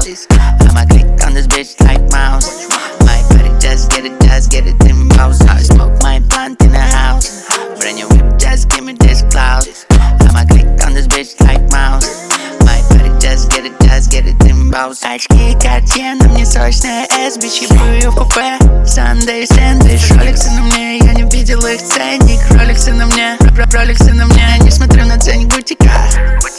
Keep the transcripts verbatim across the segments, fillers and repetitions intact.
I'ma click on this bitch like mouse. My body just get it, just get it in mouse. I smoke my blunt in the house. Brand new whip, just give me this cloud. I'ma click on this bitch like mouse. My body just get it, just get it in mouse. Очки Cartier, на мне срочная S. Бичи плюю в купе, Sunday сэндвич. Роликсы на мне, я не видел их ценник. Роликсы на мне, роликсы на мне. Не смотрю на ценник в бутиках.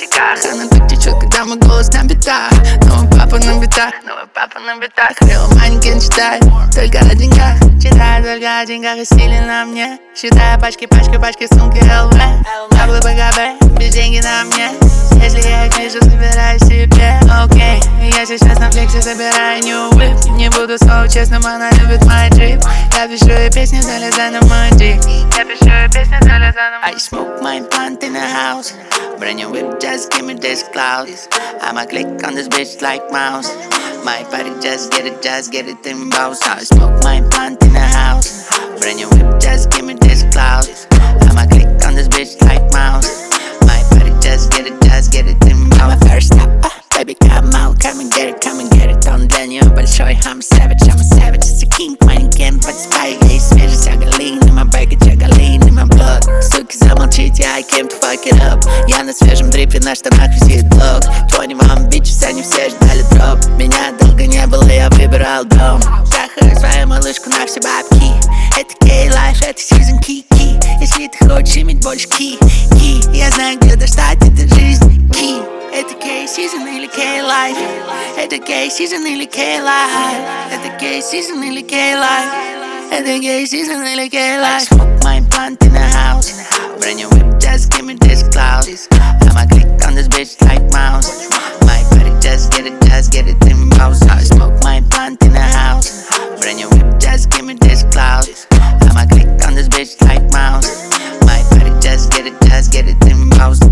Она так течет, когда мой голос на битах. Новый папа на битах, новый папа на битах. Реал маленький не читает, только о деньгах. Читаю только о деньгах и стиле на мне. Считаю пачки, пачки, пачки, сумки эл вэ. Таблы бэ гэ бэ, без деньги на мне. Если я их вижу, собираю себе. Окей, я сейчас на флексе собираю new whip. Не буду слово честным, она любит мой джип. Я пишу ей песни, залезай на мой дип. Я пишу ей песни, залезай на мой. I smoke my blunt in the house. Brand new whip, just give me this cloud. I'ma click on this bitch like mouse. My body just get it, just get it in mouse. I smoke my blunt in the house. Brand new whip, just give me this cloud. I'ma click on this bitch like mouse. My body just get it, just get it in mouse. My first stop, uh, baby come out, come and get it, come and get it. Он для нее большой, I'm a savage, I'm a savage. It's a king, маленький, под спай. Ей свежесть, агалин, in my baggage, агалин, in my blood. Суки, замолчите, I came to fuck it up. Я на свежем дрипе, на штанах висит блок. двадцать один бичес, они все ждали дроп. Меня долго не было, я выбирал дом. Трахаю свою малышку на все бабки. Это кей-лайф, это сезон ки-ки. Если ты хочешь иметь больше ки-ки, я знаю, где достать эту жизнь ки. Это кей-сезон или кей-лайф. Это кей-сезон или кей-лайф. Это кей-сезон или кей-лайф. Это кей-сезон или кей-лайф. I smoke my blunt in the house. Brand new whip, just give me this cloud. I'ma click on this bitch like mouse. My body just get it, just get it in mouse. I smoke my blunt in the house. Brand new whip, just give me this cloud. I'ma click on this bitch like mouse. My body just get it, just get it in mouse.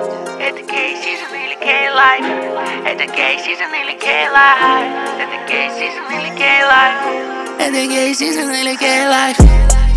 Это кей-сезон или кей-лайф. Это кей-сезон или кей-лайф. Это кей-сезон или кей-лайф. Это кей-сезон или кей-лайф.